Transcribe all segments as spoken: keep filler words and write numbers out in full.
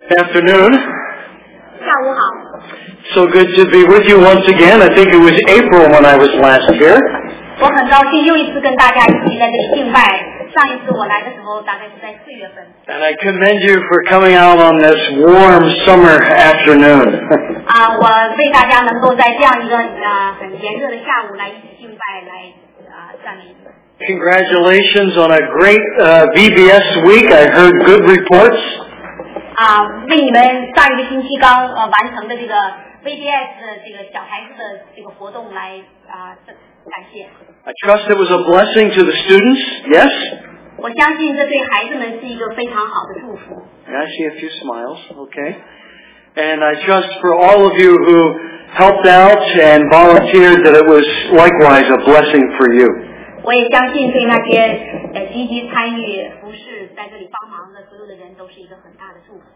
Afternoon. 下午好。 So good to be with you once again. I think it was April when I was last here. 我很高兴又一次跟大家一起在这里敬拜。上一次我来的时候大概是在四月份。 And I commend you for coming out on this warm summer afternoon. 啊，我为大家能够在这样一个啊很炎热的下午来一起敬拜，来啊赞美。 Congratulations on a great uh, V B S week. I heard good reports. 啊，为你们上一个星期刚呃完成的这个 V B S 的这个小孩子的这个活动来啊感谢。 I trust it was a blessing to the students. Yes? 我相信这对孩子们是一个非常好的祝福。 I see a few smiles. Okay. And I trust for all of you who helped out and volunteered that it was likewise a blessing for you. 我也相信对那些呃积极参与服侍在这里帮忙的所有的人都是一个很大的祝福。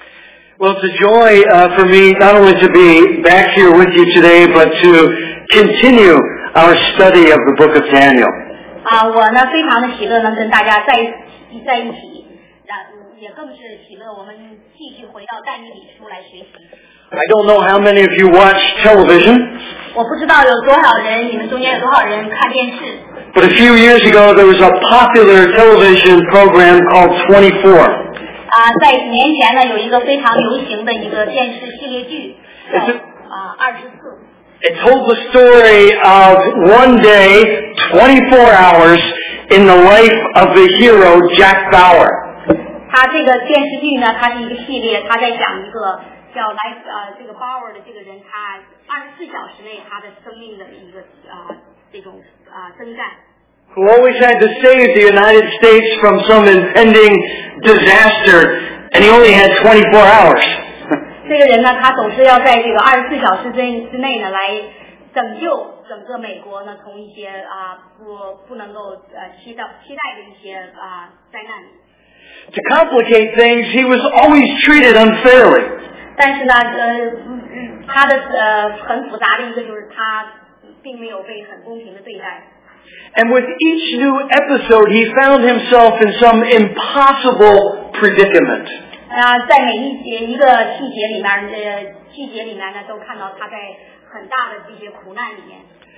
Well, it's a joy uh, for me not only to be back here with you today, but to continue our study of the book of Daniel. 啊，我呢非常的喜乐能跟大家在在一起，啊，也更是喜乐我们继续回到但以理书来学习。 I don't know how many of you watch television. 我不知道有多少人，你们中间有多少人看电视。 But a few years ago, there was a popular television program called twenty-four. 啊，在几年前呢，有一个非常流行的一个电视系列剧，叫啊二十四。 It told the story of one day, twenty-four hours, in the life of the hero Jack Bauer. 他这个电视剧呢，它是一个系列，他在讲一个叫来呃这个 Bauer 的这个人，他二十四小时内他的生命的一个啊、呃、这种啊、呃、征战。 Who always had to save the United States from some impending disaster, and he only had twenty-four hours. 这个人呢，他总是要在这个二十四小时之之内呢，来拯救整个美国呢，从一些啊、呃、不不能够呃期待期待的一些啊、呃、灾难里。 To complicate things, he was always treated unfairly. 但是呢，呃，他的呃很复杂的一个就是他并没有被很公平的对待。 And with each new episode, he found himself in some impossible predicament. 啊，在每一节一个细节里面，呃，细节里面呢，都看到他在很大的这些苦难里面。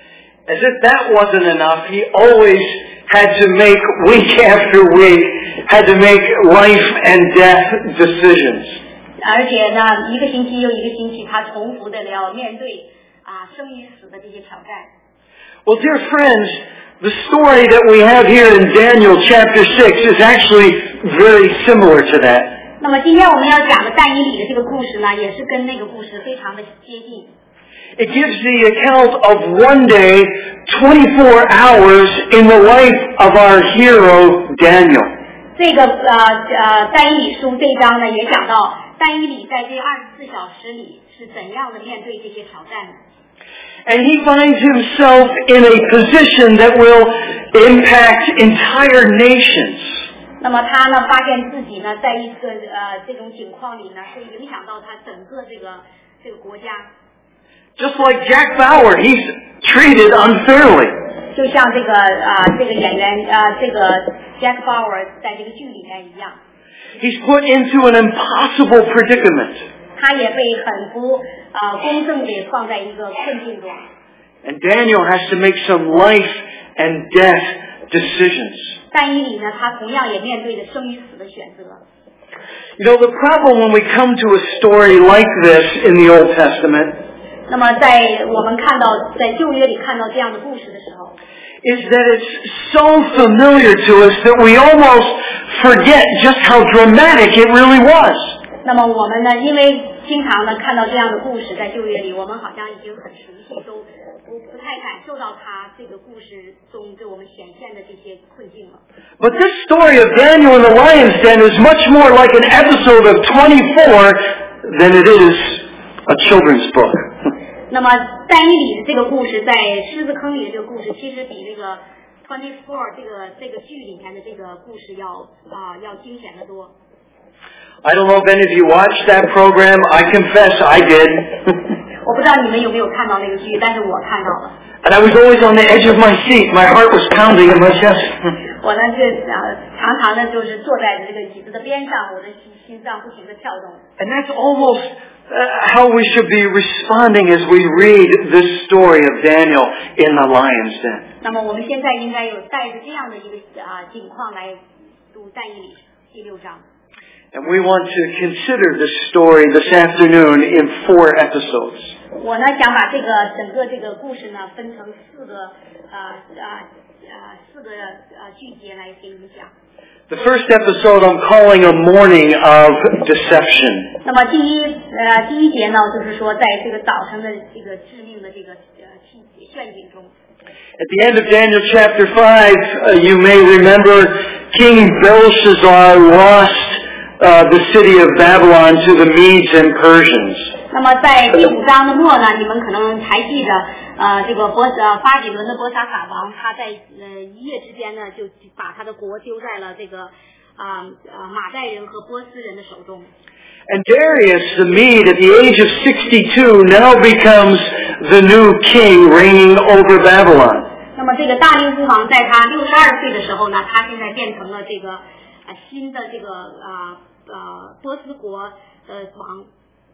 As if that wasn't enough, he always had to make, week after week, had to make life and death decisions. 而且呢，一个星期又一个星期，他重复的要面对啊生与死的这些挑战。 Well, dear friends, the story that we have here in Daniel chapter six is actually very similar to that. 那么今天我们要讲的但以理的这个故事呢，也是跟那个故事非常的接近。 It gives the account of one day, twenty-four hours in the life of our hero, Daniel. 这个呃呃但以理书这一章呢，也讲到但以理在这二十四小时里是怎样的面对这些挑战的。 And he finds himself in a position that will impact entire nations. 那么他呢，发现自己呢，在一个呃这种情况里呢，会影响到他整个这个这个国家。 Just like Jack Bauer, he's treated unfairly. 就像这个啊、呃、这个演员啊、呃、这个 Jack Bauer 在这个剧里面一样。 He's put into an impossible predicament. 他也被很不呃公正地放在一个困境中。 And Daniel has to make some life and death decisions. 但以理呢，他同样也面对着生与死的选择。 You know, the problem when we come to a story like this in the Old Testament 那么在我们看到在旧约里看到这样的故事的时候， is that it's so familiar to us that we almost forget just how dramatic it really was. 那么我们呢，因为经常呢看到这样的故事在旧约里，我们好像已经很熟悉，都不不太感受到他这个故事中对我们显现的这些困境了。 But this story of Daniel in the lion's den is much more like an episode of twenty-four than it is a children's book. 那么但以理的这个故事，在狮子坑里的这个故事，其实比这个 twenty-four 这个这个剧里面的这个故事要啊、呃、要惊险得多。 I don't know if any of you watched that program. I confess I did. 我不知道你们有没有看到那个剧，但是我看到了。 And I was always on the edge of my seat. My heart was pounding in my chest. 我呢就呃常常的就是坐在这个椅子的边上，我的心心脏不停的跳动。 And that's almost uh, how we should be responding as we read this story of Daniel in the lion's den. 那么我们现在应该有带着这样的一个啊、呃、景况来读但以理第六章。 And we want to consider this story this afternoon in four episodes. 我呢想把这个整个这个故事呢分成四个啊啊啊四个呃句节来给你们讲。 The first episode I'm calling a morning of deception. 那么第一呃第一节呢，就是说在这个早晨的这个致命的这个呃陷阱中。 At the end of Daniel chapter five, uh, you may remember King Belshazzar lost Uh, the city of Babylon to the Medes and Persians. 那么在第五章的末呢，你们可能还记得，呃，这个波呃巴比伦的波沙撒王，他在呃一夜之间呢，就把他的国丢在了这个啊呃马代人和波斯人的手中。 And Darius the Mede, at the age of sixty-two, now becomes the new king reigning over Babylon. 那么这个大利乌王在他六十二岁的时候呢，他现在变成了这个。啊，新的这个啊啊波斯国的王。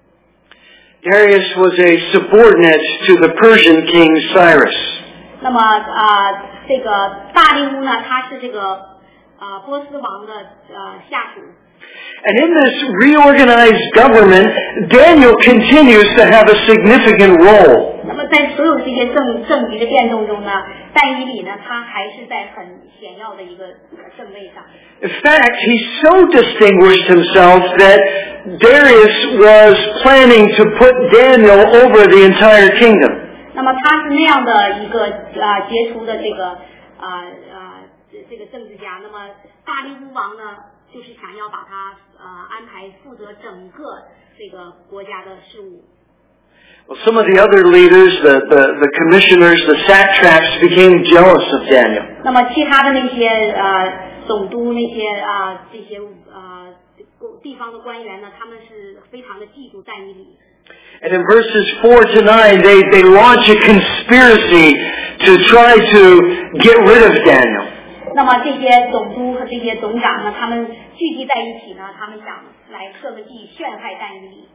Darius was a subordinate to the Persian king Cyrus. 那么啊，这个大利乌呢，他是这个啊波斯王的呃下属。 And in this reorganized government, Daniel continues to have a significant role. 那么在所有这些政政局的变动中呢，但以理呢，他还是在很显要的一个正位上。 In fact, he so distinguished himself that Darius was planning to put Daniel over the entire kingdom. 那么他是那样的一个啊杰出的这个啊啊这个政治家。那么大利乌王呢，就是想要把他呃安排负责整个这个国家的事务。 Well, some of the other leaders, the, the, the commissioners, the satraps, became jealous of Daniel. 那么其他的那些呃总督那些啊、呃、这些呃地方的官员呢，他们是非常的嫉妒但以理。 And in verses four to nine, they, they launch a conspiracy to try to get rid of Daniel. 那么这些总督和这些总长呢，他们聚集在一起呢，他们想来设个计陷害但以理。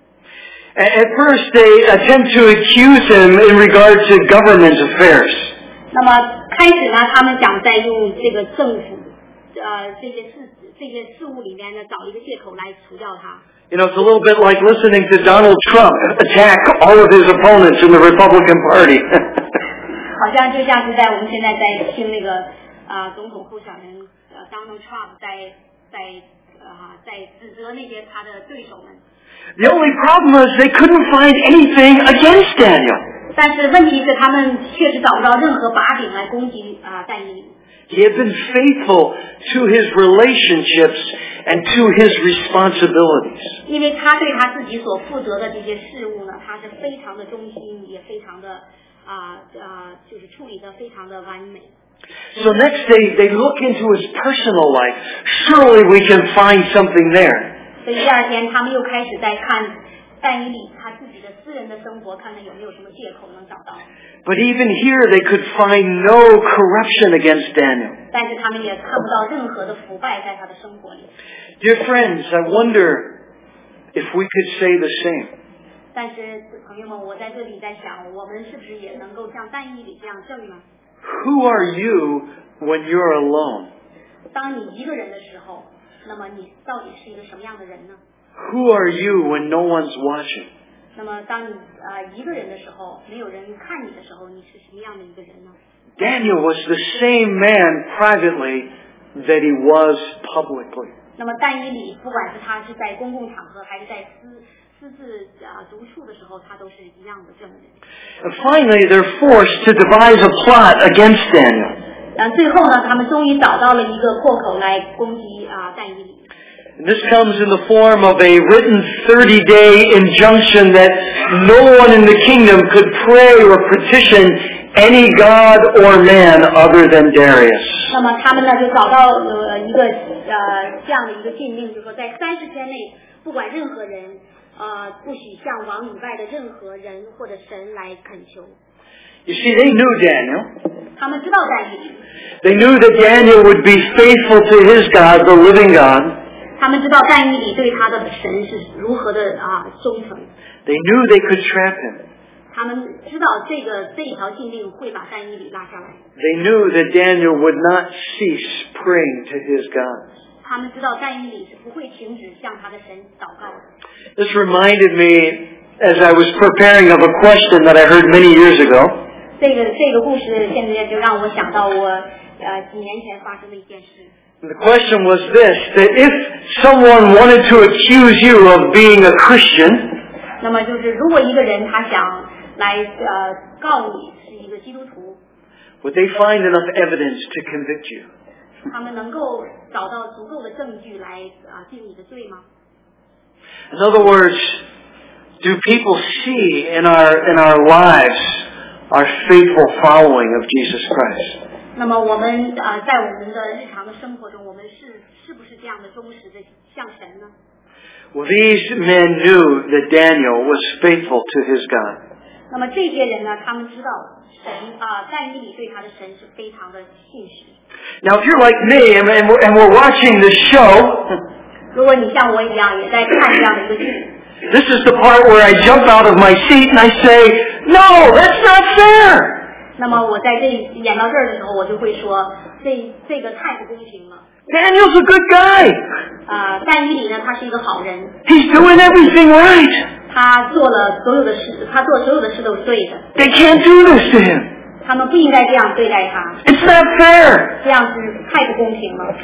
At first, they attempt to accuse him in regard to government affairs. 那么开始呢，他们想在用这个政府呃这些事这些事务里面呢，找一个借口来除掉他。 You know, it's a little bit like listening to Donald Trump attack all of his opponents in the Republican Party. 好像就像是在我们现在在听那个啊、呃、总统候选人呃 Donald Trump 在在啊、呃、在指责那些他的对手们。 The only problem is they couldn't find anything against Daniel. 但是问题是，他们确实找不到任何把柄来攻击啊但以理。 He had been faithful to his relationships and to his responsibilities. 因为他对他自己所负责的这些事物呢，他是非常的忠心，也非常的啊啊，就是处理的非常的完美。 So next they they look into his personal life. Surely we can find something there. 所以第二天，他们又开始在看但以理他自己的私人的生活，看看有没有什么借口能找到。 But even here they could find no corruption against Daniel. 但是他们也看不到任何的腐败在他的生活里。 Dear friends, I wonder if we could say the same. 但是朋友们，我在这里在想，我们是不是也能够像但以理这样正呢？ Who are you when you're alone? 当你一个人的时候，那么你到底是一个什么样的人呢？ Who are you when no one's watching? 那么当你啊、呃、一个人的时候，没有人看你的时候，你是什么样的一个人呢？ Daniel was the same man privately that he was publicly. 那么但以理，不管是他是在公共场合还是在私私自啊、呃、独处的时候，他都是一样的证人。 And finally, they're forced to devise a plot against Daniel. 然后最后呢，他们终于找到了一个破口来攻击啊、呃、但以理。 And this comes in the form of a written thirty-day injunction that no one in the kingdom could pray or petition any god or man other than Darius. 那么他们呢就找到呃一个呃这样的一个禁令，就是说在三十天内，不管任何人呃不许向王以外的任何人或者神来恳求。 You see, they knew Daniel. 他们知道但以理。 They knew that Daniel would be faithful to his God, the living God. 他们知道但以理对他的神是如何的啊忠诚。 They knew they could trap him. 他们知道这个这一条禁令会把但以理拉下来。 They knew that Daniel would not cease praying to his God. 他们知道但以理是不会停止向他的神祷告的。 This reminded me as I was preparing of a question that I heard many years ago. 这个这个故事现在就让我想到我呃几年前发生的一件事。 The question was this, that if someone wanted to accuse you of being a Christian, 那么就是如果一个人他想来呃告你是一个基督徒， would they find enough evidence to convict you? 他们能够找到足够的证据来啊定你的罪吗？ In other words, do people see in our in our lives our faithful following of Jesus Christ? 那么我们啊、呃，在我们的日常的生活中，我们是是不是这样的忠实的向神呢？ Well, these men knew that Daniel was faithful to his God. 那么这些人呢，他们知道神啊，但以理对他的神是非常的信实。 Now, if you're like me and we're, and we're watching this show, 如果你像我一样也在看这样的一个剧， this is the part where I jump out of my seat and I say, "No, that's not fair." 那么我在这演到这儿的时候，我就会说，这这个太不公平了。 Daniel's a good guy. 啊、呃，但以理呢，他是一个好人， He's doing everything right. 他做了所有的事，他做所有的事都是对的。 They can't do this to him. 他们不应该这样对待他， It's not fair. 这样是太不公平了。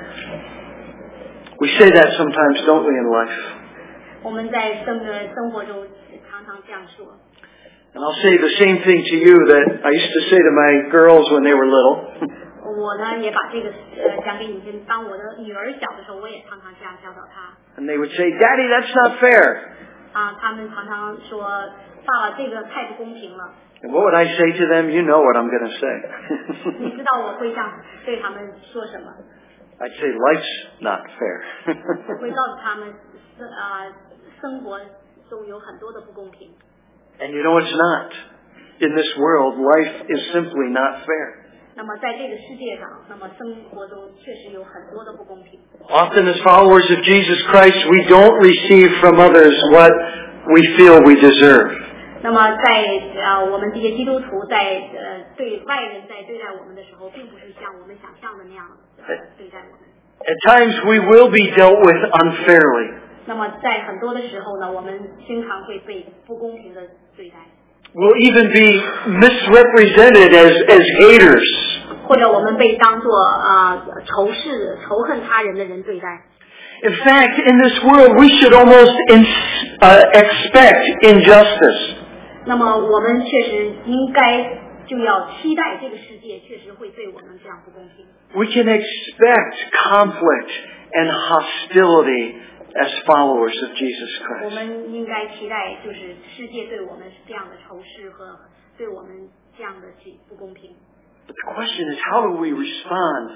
We say that sometimes, don't we, in life? 我们在生的生活中常常这样说。 And I'll say the same thing to you that I used to say to my girls when they were little. 我呢也把这个呃讲给你听，当我的女儿小的时候，我也常常这样教导她。 And they would say, "Daddy, that's not fair." 啊，他们常常说，爸爸，这个太不公平了。 And what would I say to them? You know what I'm going to say. 你知道我会这样对他们说什么？ I'd say life's not fair. 我会告诉他们，啊、呃，生活中有很多的不公平。 And you know it's not. In this world, life is simply not fair. 那么在这个世界上，那么生活中确实有很多的不公平。 Often as followers of Jesus Christ, we don't receive from others what we feel we deserve. 那么在呃我们这些基督徒在呃对外人在对待我们的时候，并不是像我们想象的那样、呃、对待我们。 At times we will be dealt with unfairly. 那么在很多的时候呢，我们经常会被不公平的对待。 We'll even be misrepresented as, as haters. 或者我们被当作啊、呃、仇视、仇恨他人的人对待。 In fact, in this world, we should almost ins- uh, expect injustice. 那么我们确实应该就要期待这个世界确实会对我们这样不公平。 We can expect conflict and hostility as followers of Jesus 我 Christ. 们应该期待就是世界对我们是这样的仇视和对我们这样的不公平。 But the question is, how do we respond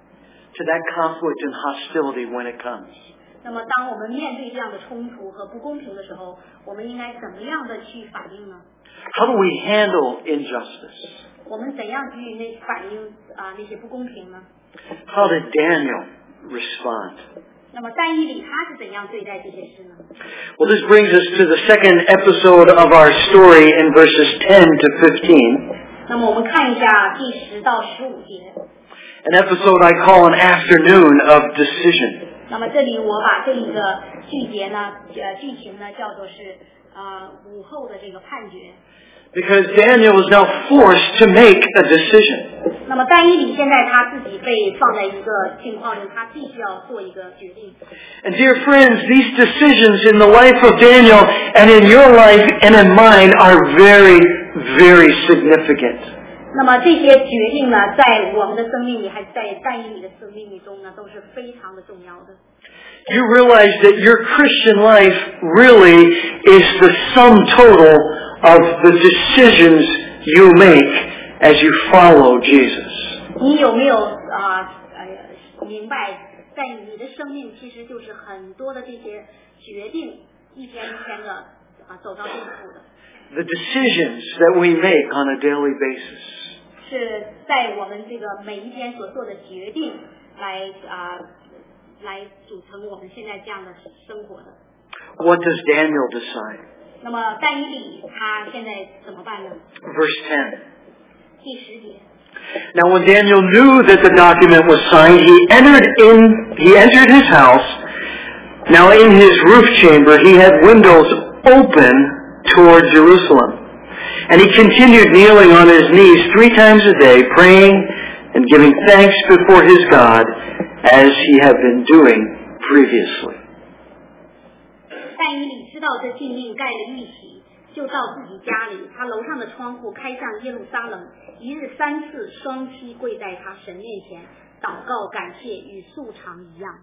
to that conflict and hostility when it comes? 那么当我们面对这样的冲突和不公平的时候，我们应该怎么样的去反应呢？ How do we handle injustice? 我们怎样去那反应啊、呃、那些不公平呢？ How did Daniel respond? 那么但以理他是怎样对待这些事呢？ Well, this brings us to the second episode of our story in verses ten to fifteen. 那么我们看一下第十到十五节。 An episode I call an afternoon of decision. 那么这里我把这一个剧节呢，呃，剧情呢叫做是呃午后的这个判决。 Because Daniel is now forced to make a decision. 那么但以理现在他自己被放在一个境况里，他必须要做一个决定。 And dear friends, these decisions in the life of Daniel and in your life and in mine are very, very significant. 那么这些决定呢，在我们的生命里，还是在但以理的生命里中呢，都是非常的重要的。 You realize that your Christian life really is the sum total of the decisions you make as you follow Jesus. 你有没有啊呃明白，在你的生命其实就是很多的这些决定，一天一天的啊走到这一步的。 The decisions that we make on a daily basis. 是在我们这个每一天所做的决定来啊、呃、来组成我们现在这样的生活的。 What does Daniel decide? 那么但以理他现在怎么办呢？ Verse ten. 第十节。 Now when Daniel knew that the document was signed, he entered in, he entered his house. Now in his roof chamber he had windows open toward Jerusalem. And he continued kneeling on his knees three times a day, praying and giving thanks before his God, as he had been doing previously. 但以理知道这禁令盖了玉玺，就到自己家里，他楼上的窗户开向耶路撒冷，一日三次双膝跪在他神面前，祷告感谢，与素常一样。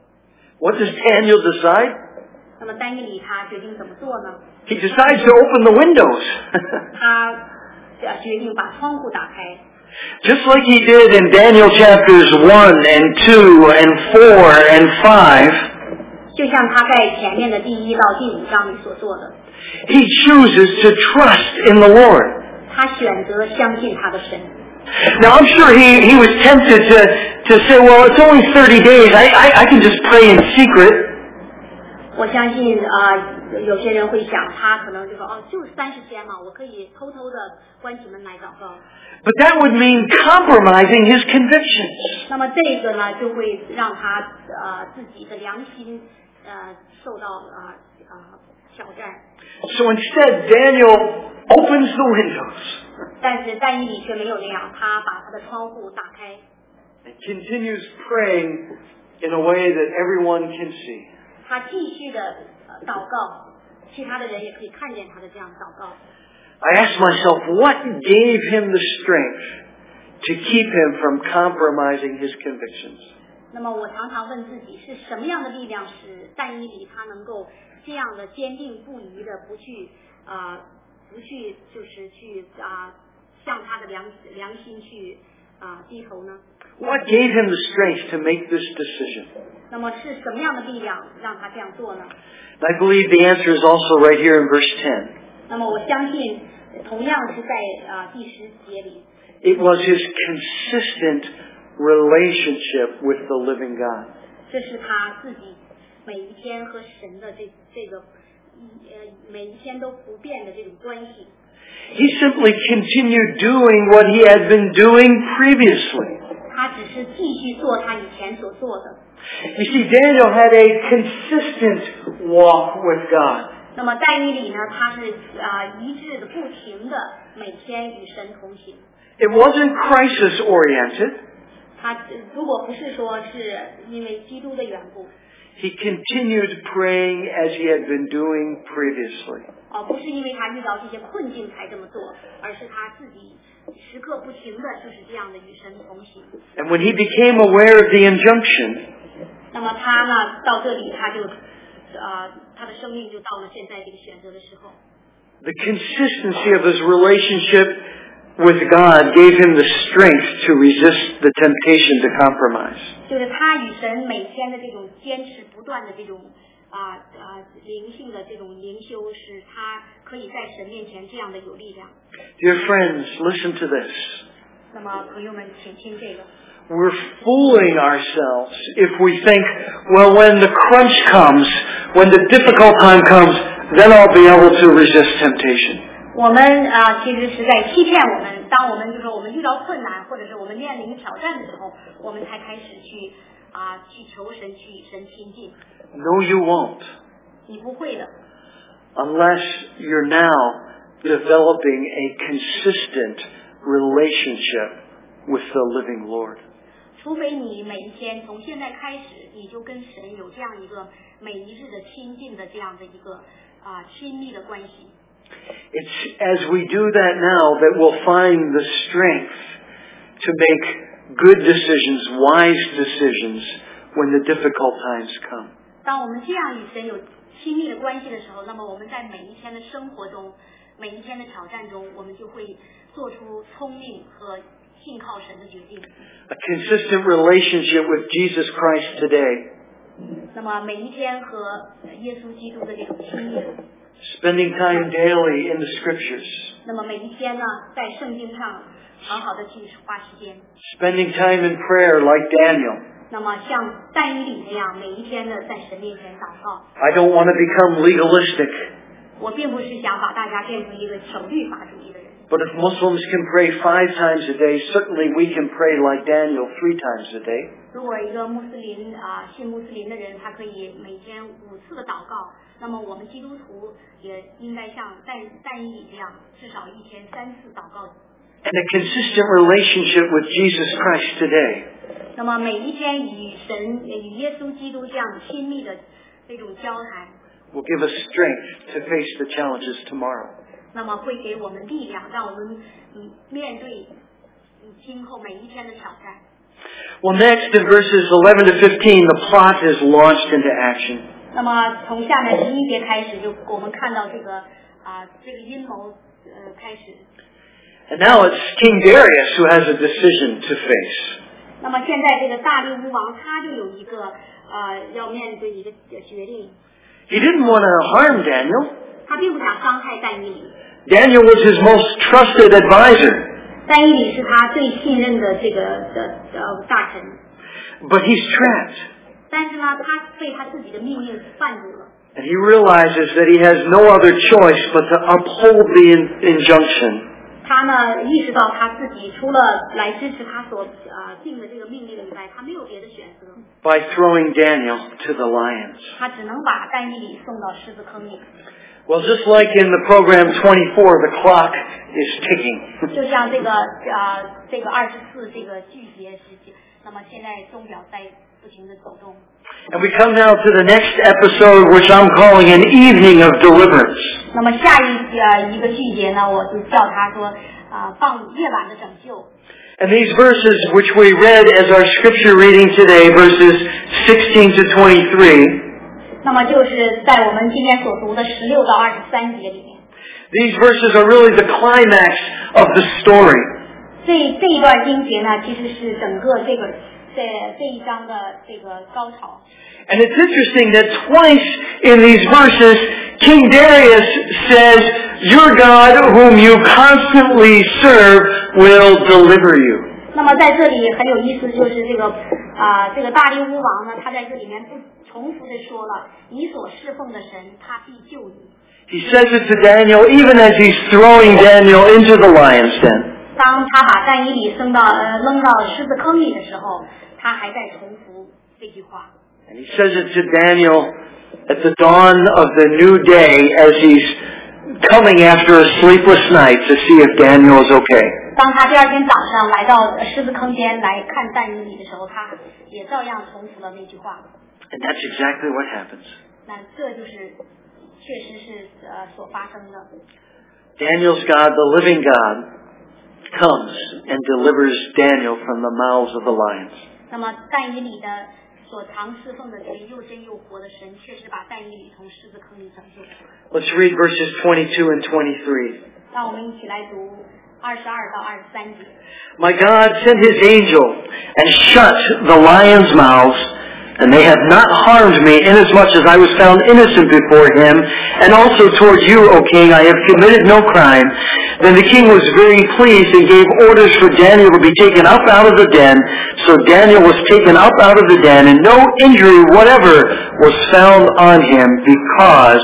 What does Daniel decide? 那么但以理他决定怎么做呢？ He decides to open the windows. 他决定把窗户打开。 Just like he did in Daniel chapters one and two and four and five, 就像他在前面的第一到第五章里所做的。 he chooses to trust in the Lord. 他选择相信他的神。 Now I'm sure he, he was tempted to, to say, well, it's only thirty days. I, I, I can just pray in secret. 我相信啊、呃，有些人会想，他可能就说，哦，就是三十天嘛，我可以偷偷的关起门来祷告。 But that would mean compromising his convictions. 那么这个呢，就会让他呃自己的良心呃受到啊啊、呃呃、挑战。 So instead, Daniel opens the windows. 但是但以理却没有那样，他把他的窗户打开。 And continues praying in a way that everyone can see. 他继续的呃祷告，其他的人也可以看见他的这样祷告。 I asked myself, what gave him the strength to keep him from compromising his convictions? 那么我常常问自己，是什么样的力量使但以理他能够这样的坚定不移的不去啊、呃、不去就是去啊、呃、向他的良良心去啊、呃、低头呢？ What gave him the strength to make this decision? 那么是什么样的力量让他这样做呢？ I believe the answer is also right here in verse ten. 那么我相信，同样是在啊、呃、第十节里。 It was his consistent relationship with the living God. 这是他自己每一天和神的这这个呃每一天都不变的这种关系。 He simply continued doing what he had been doing previously. 他只是继续做他以前所做的。 You see, Daniel had a consistent walk with God. 那么但以理呢，他是啊、呃、一致的、不停的每天与神同行。 It wasn't crisis oriented. 他如果不是说是因为基督的缘故， He continued praying as he had been doing previously. 哦、呃，不是因为他遇到这些困境才这么做，而是他自己时刻不停的就是这样的与神同行。 And when he became aware of the injunction, 那么他呢，到这里他就啊、呃，他的生命就到了现在这个选择的时候。 the consistency of his relationship with God gave him the strength to resist the temptation to compromise. 就是他与神每天的这种坚持不断的这种啊啊灵性的这种灵修，使他可以在神面前这样的有力量。 Dear friends, listen to this. 那么朋友们，请听这个。 We're fooling ourselves if we think, well, when the crunch comes, when the difficult time comes, then I'll be able to resist temptation. 我们啊、呃，其实是在欺骗我们。当我们就说我们遇到困难，或者是我们面临挑战的时候，我们才开始去啊、呃、去求神，去与神亲近。 No, you won't. 你不会的。 Unless you're now developing a consistent relationship with the living Lord. 除非你每一天从现在开始，你就跟神有这样一个每一日的亲近的这样的一个啊、呃、亲密的关系。 It's as we do that now that we'll find the strength to make good decisions, wise decisions when the difficult times come. 当我们这样与神有亲密的关系的时候，那么我们在每一天的生活中，每一天的挑战中，我们就会做出聪明和信靠神的决定。 A consistent relationship with Jesus Christ today 那么每一天和耶稣基督的这种亲密， Spending time daily in the Scriptures. 那么每一天呢，在圣经上好好的去花时间。 Spending time in prayer like Daniel. 那么像但以理那样，每一天呢在神面前祷告。 I don't want to become legalistic. 我并不是想把大家变成一个守律法主义的人。 But if Muslims can pray five times a day, certainly we can pray like Daniel three times a day. 如果一个穆斯林啊、呃、信穆斯林的人，他可以每天五次的祷告，那么我们基督徒也应该像但但以理这样，至少一天三次祷告。 And a consistent relationship with Jesus Christ today. 那么每一天与神、与耶稣基督这样亲密的这种交谈 will give us strength to face the challenges tomorrow. 那么会给我们力量，让我们嗯面对今后每一天的挑战。 Well, next in verses eleven to fifteen, the plot is launched into action. 那么从下面十一节开始，就我们看到这个啊、呃、这个阴谋呃开始。 And now it's King Darius who has a decision to face. 那么现在这个大力乌王他就有一个呃要面对一个决定。 He didn't want to harm Daniel. 他并不想伤害但以理。 Daniel was his most trusted advisor. 但以理是他最信任的这个的呃大臣。 But he's trapped. 但是呢，他被他自己的命令绊住了。 And he realizes that he has no other choice but to uphold the in- injunction. 他呢意识到他自己除了来支持他所呃定的这个命令以外，他没有别的选择。 By throwing Daniel to the lions. 他只能把但以理送到狮子坑里。 Well, just like in the program twenty-four, the clock is ticking. 就像这个呃这个二十四这个句节时间，那么现在钟表在不停的走动。 And we come now to the next episode, which I'm calling an evening of deliverance. 那么下一呃一个句节呢，我就叫他说啊、呃、放夜晚的拯救。 And these verses, which we read as our scripture reading today, verses sixteen to twenty-three. 那么就是在我们今天所读的十六到二十三节里面。 These verses are really the climax of the story. 这这一段经节呢，其实是整个这个这这一章的这个高潮。 And it's interesting that twice in these verses, King Darius says, "Your God, whom you constantly serve, will deliver you." 那么在这里很有意思，就是这个啊、呃，这个大力乌王呢，他在这里面不重复的说了，你所侍奉的神，他必救你。 He says it to Daniel, even as he's throwing Daniel into the lion's den. 当他把但以理升到呃扔到狮子坑里的时候，他还在重复这句话。 And he says it to Daniel at the dawn of the new day as he's coming after a sleepless night to see if Daniel is okay. 当他第二天早上来到狮子坑边来看但以理的时候，他也照样重复了那句话。 And that's exactly what happens. 那这就是确实是呃所发生的。 Daniel's God, the living God, comes and delivers Daniel from the mouths of the lions. 那么但以理的所常侍奉的这个又真又活的神，确实把但以理从狮子坑里拯救。 Let's read verses twenty-two and twenty-three. 让我们一起来读二十二到二十三节。 My God sent his angel and shut the lions' mouths, and they have not harmed me, inasmuch as I was found innocent before him, and also toward you, O king, I have committed no crime. Then the king was very pleased and gave orders for Daniel to be taken up out of the den. So Daniel was taken up out of the den, and no injury whatever was found on him, because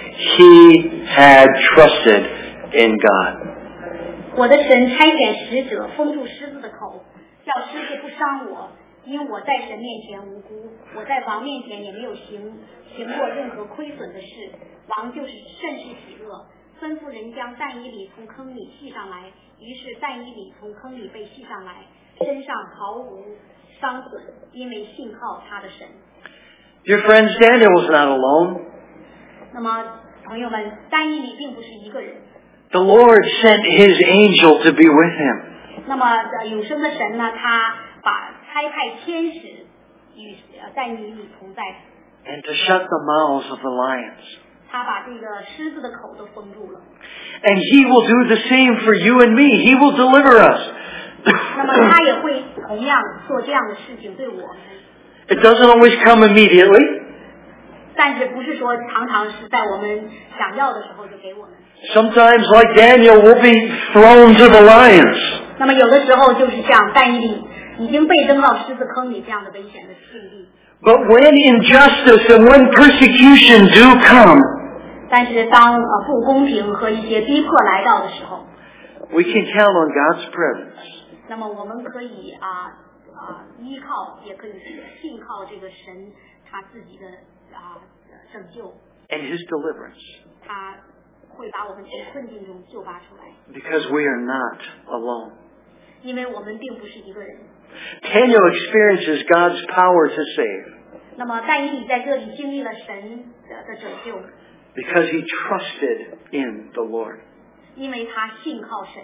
he had trusted in God. 我的神差遣使者封住狮子的口，叫狮子不伤我，因我在神面前无辜，我在王面前也没有行行过任何亏损的事。王就是甚是喜乐，吩咐人将但以理从坑里系上来。于是但以理从坑里被系上来，身上毫无伤损，因为信靠他的神。 Dear friends, Daniel was not alone. 那么朋友们，但以理并不是一个人。 The Lord sent his angel to be with him. 那么永生的神呢，他把差派天使与但以理同在。 And to shut the mouths of the lions. 他把这个狮子的口都封住了。 And he will do the same for you and me. He will deliver us. 那么他也会同样做这样的事情对我们。 It doesn't always come immediately. 但是不是说常常是在我们想要的时候就给我们。 Sometimes, like Daniel, we'll be thrown to the lions. 那么有的时候就是像但以理已经被扔到狮子坑里这样的危险的境地。 But when injustice and when persecution do come, 但是当呃不公平和一些逼迫来到的时候， we can count on God's presence. 那么我们可以啊啊依靠，也可以信靠这个神他自己的啊拯救 And His deliverance. 他会把我们从困境中救拔出来。 Because we are not alone. 因为我们并不是一个人。 Daniel experiences God's power to save. 那么但以理在这里经历了神的拯救。 Because he trusted in the Lord. 因为他信靠神。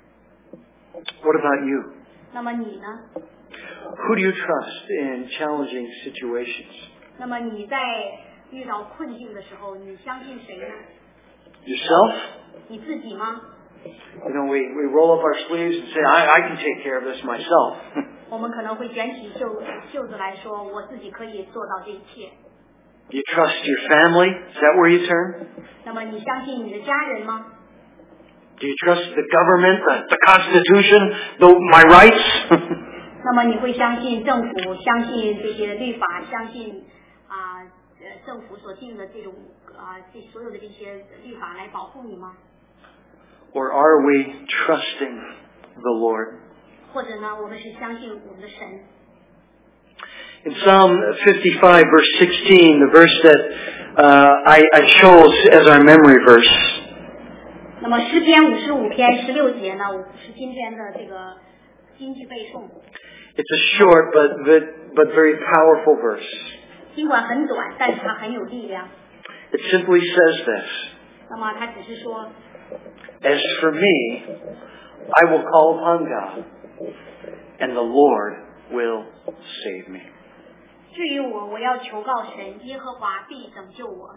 What about you? 那么你呢？ Who do you trust in challenging situations? 那么你在遇到困境的时候，你相信谁呢？ Yourself? 你自己吗？ You know, we, we roll up our sleeves and say, I, I can take care of this myself. 我们可能会卷起袖袖子来说，我自己可以做到这一切。 Do you trust your family? Is that where you turn? 那么你相信你的家人吗？ Do you trust the government, the, the Constitution, the, my rights? 那么你会相信政府，相信这些律法，相信啊呃政府所定的这种啊这所有的这些律法来保护你吗？ Or are we trusting the Lord? 或者呢，我们是相信我们的神。 In Psalm fifty-five, verse sixteen, the verse that uh, I, I chose as our memory verse. 那么诗篇五十五篇十六节呢，是今天的这个经句背诵。 It's a short but, but, but very powerful verse. 尽管很短，但是它很有力量。 It simply says this. 那么它只是说 As for me, I will call upon God, and the Lord will save me. 至于我，我要求告神，耶和华必拯救我。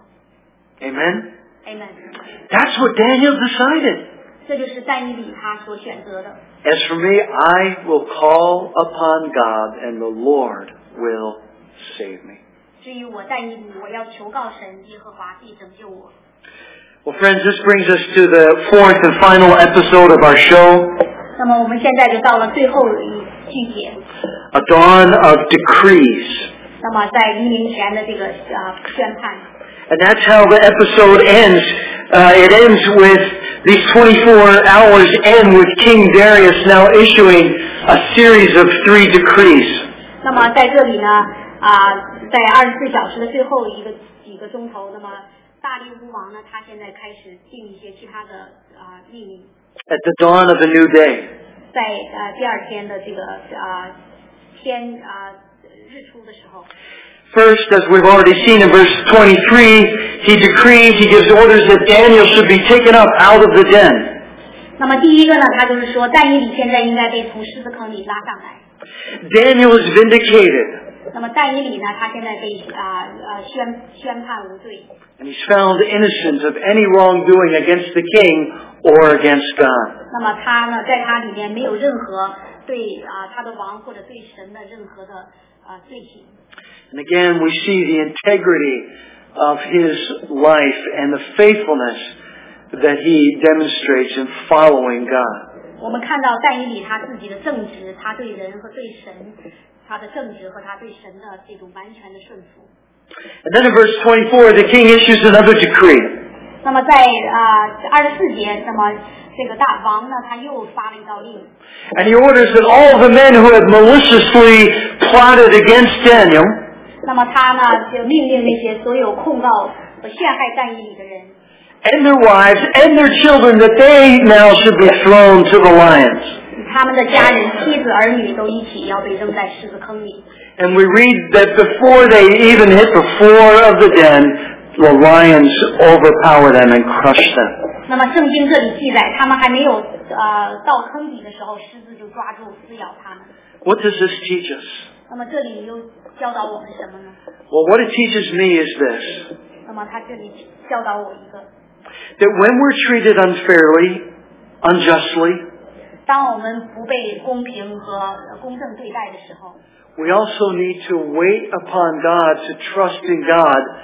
Amen? Amen. That's what Daniel decided. 这就是但以理他所选择的。 As for me, I will call upon God, and the Lord will save me. 至于我但以理，我要求告神，耶和华必拯救我。 Well, friends, this brings us to the fourth and final episode of our show. 那么我们现在就到了最后一句节。 A dawn of decrees. 那么在黎明前的这个啊宣判。 And that's how the episode ends. Uh, it ends with these twenty-four hours end with King Darius now issuing a series of three decrees. 那么在这里呢，啊，在二十四小时的最后一个几个钟头，那么大利乌王呢，他现在开始定一些其他的啊命令。 At the dawn of a new day. 在呃第二天的这个啊天啊日出的时候。 First, as we've already seen in verse twenty-three, he decrees, he gives orders that Daniel should be taken up out of the den. 那么第一个呢，他就是说，但以理现在应该被从狮子坑里拉上来。 Daniel is vindicated. 那么但以理呢，他现在被啊呃宣宣判无罪。 And he's found innocent of any wrongdoing against the king or against God. 那么他呢，在他里面没有任何对啊他的王或者对神的任何的啊罪行。 And again, we see the integrity of his life and the faithfulness that he demonstrates in following God. 我们看到但以理他自己的正直，他对人和对神，他的正直和他对神的这种完全的顺服。 And then in verse twenty-four, the king issues another decree. 那么在啊二十四节，那么这个大王呢，他又发了一道令。 And he orders that all the men who had maliciously plotted against Daniel, 那么他呢，就命令那些所有控告和陷害但以理的人， and their wives and their children, that they now should be thrown to the lions. 他们的家人、妻子、儿女都一起要被扔在狮子坑里。 And we read that before they even hit the floor of the den, the lions overpower them and crush them. 那么圣经这里记载，他们还没有呃到坑底的时候，狮子就抓住撕咬他们。 What does this teach us? 那么这里又教导我们什么呢？ Well, what it teaches me is this. 那么他这里教导我一个， That when we're treated unfairly, unjustly, 当我们不被公平和公正对待的时候， we also need to wait upon God, to trust in God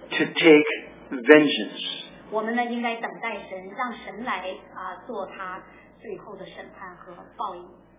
to take vengeance. 我们呢应该等待神，让神来啊、呃、做他最后的审判和报应。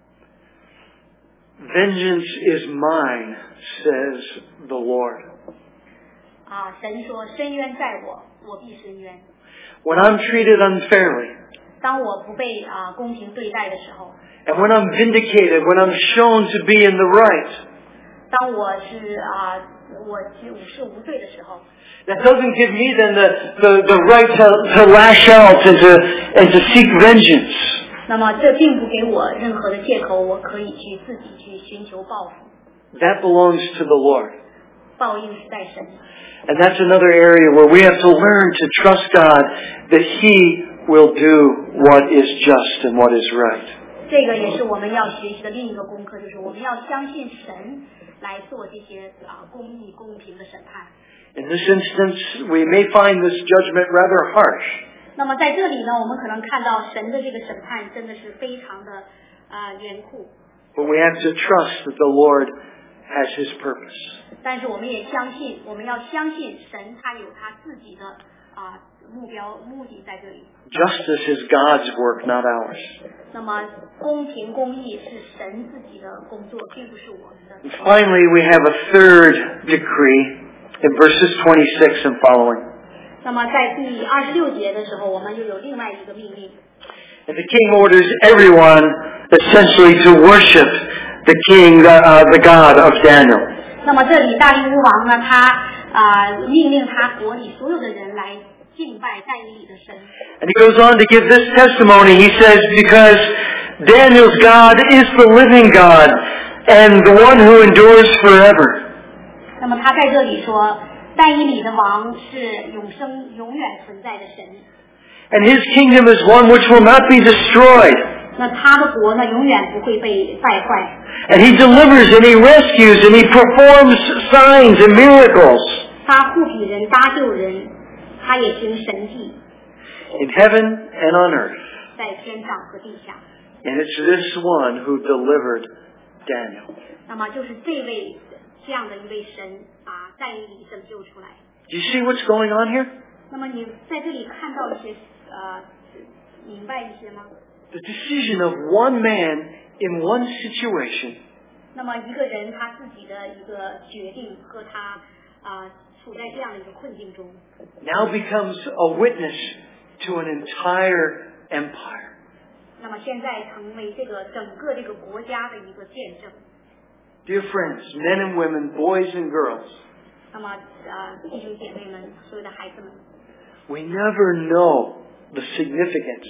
Vengeance is mine, says the Lord. 啊，神说深渊在我，我必伸冤。 When I'm treated unfairly, 当我不被啊、呃、公平对待的时候， and when I'm vindicated, when I'm shown to be in the right, 当我是啊、呃、我是无事无罪的时候， that doesn't give me then the, the, the right to, to lash out and to, and to seek vengeance. 那么这并不给我任何的借口，我可以去自己去寻求报复。 That belongs to the Lord. 报应是在神。 And that's another area where we have to learn to trust God that He will do what is just and what is right. 这个也是我们要学习的另一个功课，就是我们要相信神来做这些啊公义公平的审判。 In this instance, we may find this judgment rather harsh. 那么在这里呢，我们可能看到神的这个审判真的是非常的啊、呃、严酷。 But we have to trust that the Lord has His purpose. 但是我们也相信，我们要相信神他有他自己的啊、呃、目标目的在这里。 Justice is God's work, not ours. 那么公平公义是神自己的工作，并不是我们的。 And finally, we have a third decree in verses twenty-six and following. 那么在第二十六节的时候，我们又有另外一个命令。 And the king orders everyone essentially to worship the king, uh, the God of Daniel. 那么这里大利乌王呢，他啊、呃、命令他国里所有的人来敬拜但以理的神。 And he goes on to give this testimony. He says, because Daniel's God is the living God and the one who endures forever. 那么他在这里说，但以理的王是永生永远存在的神。 And his kingdom is one which will not be destroyed. 那他的国呢，永远不会被败坏。 And he delivers and he rescues and he performs signs and miracles 他护庇人，搭救人，他也行神迹， in heaven and on earth. 在天上和地下。 And it's this one who delivered Daniel. 那么就是这位这样的一位神把但以理拯救出来。 Do you see what's going on here? 那么你在这里看到一些呃明白一些吗？ The decision of one man in one situation 那么一个人他自己的一个决定和他啊、呃、处在这样的一个困境中， now becomes a witness to an entire empire. 那么现在成为这个整个这个国家的一个见证。 Dear friends, men and women, boys and girls, 那么呃弟兄姐妹们，所有的孩子们， we never know the significance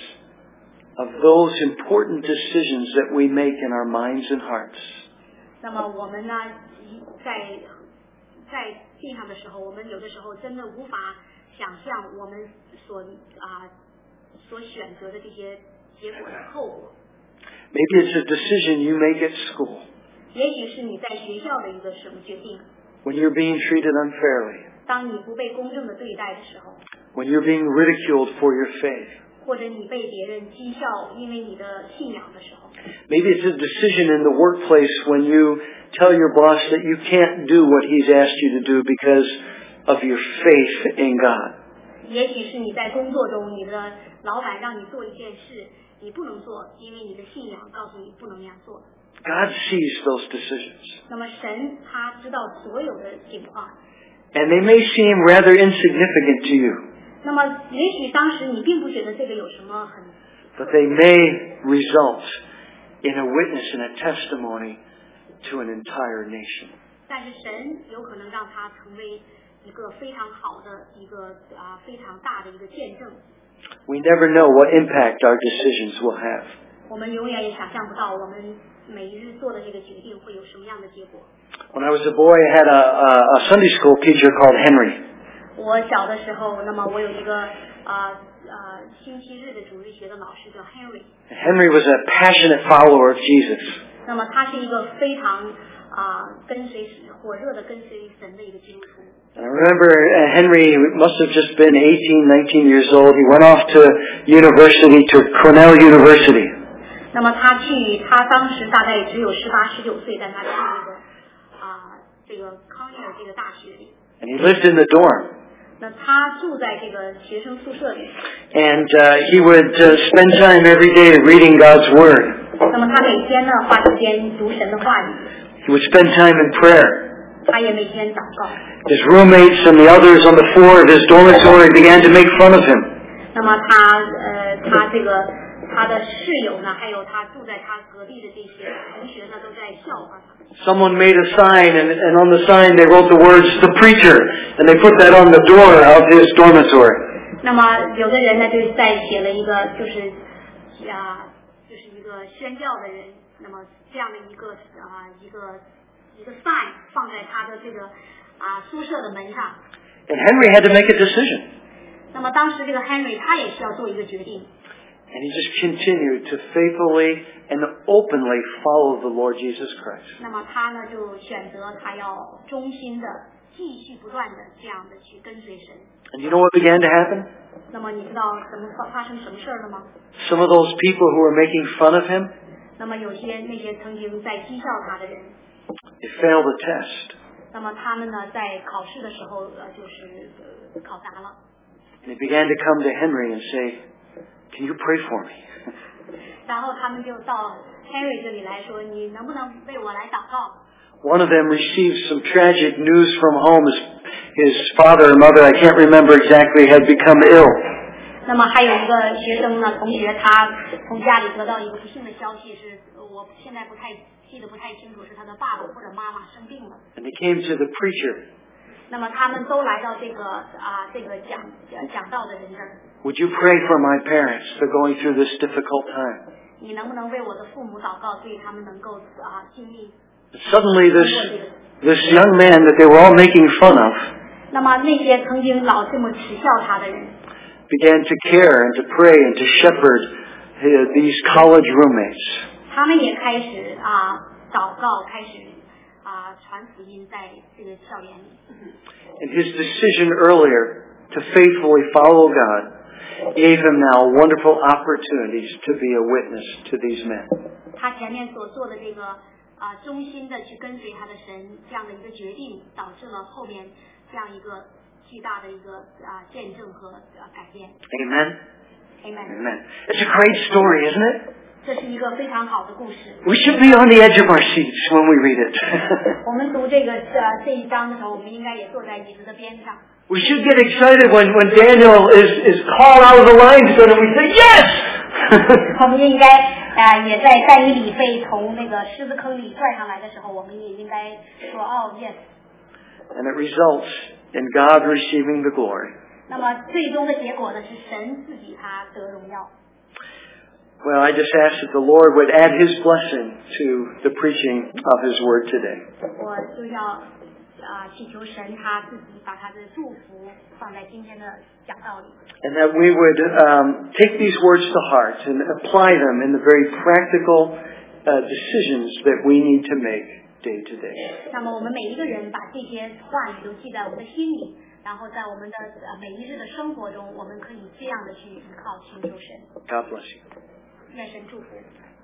of those important decisions that we make in our minds and hearts. 那么我们呢，在在地上的时候，我们有的时候真的无法想象我们所啊、所选择的这些结果的后果。 Maybe it's a decision you make at school 也许是你在学校的一个什么决定， when you're being treated unfairly, 当你不被公正的对待的时候， when you're being ridiculed for your faith. 或者你被别人讥笑因为你的信仰的时候， Maybe it's a decision in the workplace when you tell your boss that you can't do what he's asked you to do because of your faith in God. 也许是你在工作中，你的老板让你做一件事，你不能做，因为你的信仰告诉你不能那样做。 God sees those decisions. 那么神他知道所有的情况， And they may seem rather insignificant to you, 那么也许当时你并不觉得这个有什么很， but they may result in a witness and a testimony to an entire nation. 但是神有可能让它成为一个非常好的一个啊非常大的一个见证。 We never know what impact our decisions will have. 我们永远也想象不到我们每一日做的这个决定会有什么样的结果。 When I was a boy, I had a, a, a Sunday school teacher called Henry. 我小的时候，那么我有一个啊呃星期日的主日学的老师叫 Henry。 Henry was a passionate follower of Jesus. 那么他是一个非常啊、呃、跟随火热的跟随神的一个基督徒。 I remember uh, Henry must have just been eighteen, nineteen years old. He went off to university, to Cornell University. 那么他去，他当时大概只有十八、十九岁，但他去这个啊、这个康奈尔这个大学里。 And he lived in the dorm. 那他住在这个学生宿舍里。 And uh, he would uh, spend time every day reading God's Word. 那么他每天呢花时间读神的话语。 He would spend time in prayer. 他也每天祷告。 His roommates and the others on the floor of his dormitory began to make fun of him. 那么他呃他这个他的室友呢，还有他住在他隔壁的这些同学呢，都在笑话他。 Someone made a sign, and, and on the sign they wrote the words "The Preacher," and they put that on the door of his dormitory. 那么有的人呢，就在写了一个就是啊，就是一个宣教的人，那么这样的一个啊一个一个 sign 放在他的这个啊宿舍的门上。 And Henry had to make a decision. 那么当时这个 Henry 他也需要做一个决定。 And he just continued to faithfully and openly follow the Lord Jesus Christ. 那么他呢就选择他要忠心的、继续不断的这样的去跟随神。 And you know what began to happen? 那么你知道什么发发生什么事儿了吗？ Some of those people who were making fun of him, 那么有些那些曾经在讥笑他的人， they failed the test. 那么他们呢在考试的时候呃就是呃考砸了。 And they began to come to Henry and say, "Can you pray for me?" 然后他们就到 Henry 这里来说，你能不能为我来祷告？ One of them received some tragic news from home. His, his father or mother, I can't remember exactly, had become ill. 那么还有一个学生呢，同学他从家里得到一个不幸的消息，是我现在不太记得不太清楚，是他的爸爸或者妈妈生病了。 And they came to the preacher. 那么他们都来到这个啊这个讲讲道的人这儿。 Would you pray for my parents? They're going through this difficult time. 你能不能为我的父母祷告，对他们能够啊经历？ Suddenly this, this young man that they were all making fun of 那么那些曾经老这么耻笑他的人， began to care and to pray and to shepherd his, these college roommates. 他们也开始啊祷告，开始啊传福音在这个校园里。 And his decision earlier to faithfully follow God gave him now wonderful opportunities to be a witness to these men. 他前面所做的这个啊忠心的去跟随他的神这样的一个决定，导致了后面这样一个巨大的一个啊见证和啊改变。 Amen? Amen. Amen. It's a great story, isn't it? 这是一个非常好的故事。 We should be on the edge of our seats when we read it. 我们读这个呃这一章的时候，我们应该也坐在椅子的边上。 We should get excited when, when Daniel is, is called out of the lion's den and we say, yes! 我们应该啊、呃、也在但以理被从那个狮子坑里拽上来的时候，我们也应该说哦 yes。 And it results in God receiving the glory. 那么最终的结果呢，是神自己他得荣耀。 Well, I just ask that the Lord would add His blessing to the preaching of His Word today. 我就要啊、呃、祈求神他自己把他的祝福放在今天的讲道里。 And that we would um, take these words to heart and apply them in the very practical uh, decisions that we need to make day to day. 那么我们每一个人把这些话语都记在我们的心里，然后在我们的呃每一日的生活中，我们可以这样的去依靠寻求神。 God bless you. 愿神祝福。